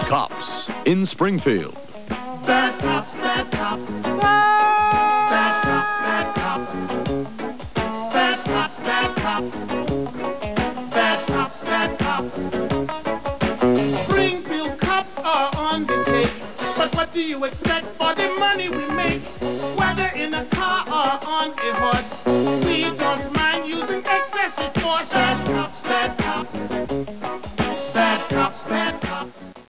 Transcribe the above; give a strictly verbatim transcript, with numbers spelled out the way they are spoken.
Cops in Springfield. Bad cops, bad cops. Bad cops, bad cops. Bad cops, bad cops. Bad cops, bad cops. Springfield cops are on the take. But what do you expect for the money we make? Whether in a car or on a horse, we don't mind.